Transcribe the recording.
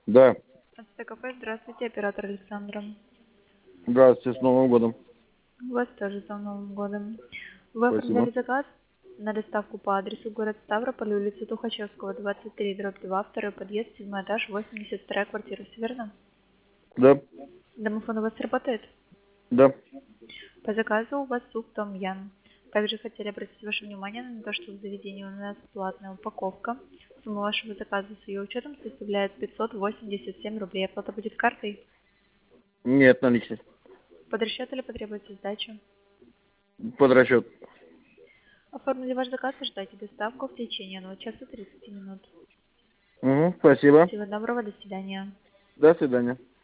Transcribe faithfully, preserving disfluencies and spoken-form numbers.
Да. АЦТ-кафе, здравствуйте, оператор Александра. Здравствуйте, с Новым годом. Вас тоже с Новым годом. Вы Спасибо. оформляли заказ на доставку по адресу город Ставрополь, улица Тухачевского, двадцать три, дробь два, второй подъезд, седьмой этаж, восемьдесят вторая квартира, все верно? Да. Домофон у вас работает? Да. По заказу у вас суп том ям. Также хотели обратить ваше внимание на то, что в заведении у нас платная упаковка. Сумма вашего заказа с ее учетом составляет пятьсот восемьдесят семь рублей. Оплата будет картой? Нет, наличность. Под расчет или потребуется сдача? Под расчет. Оформили ваш заказ, ожидайте доставку в течение одного часа тридцати минут. Угу, спасибо. Всего доброго, до свидания. До свидания.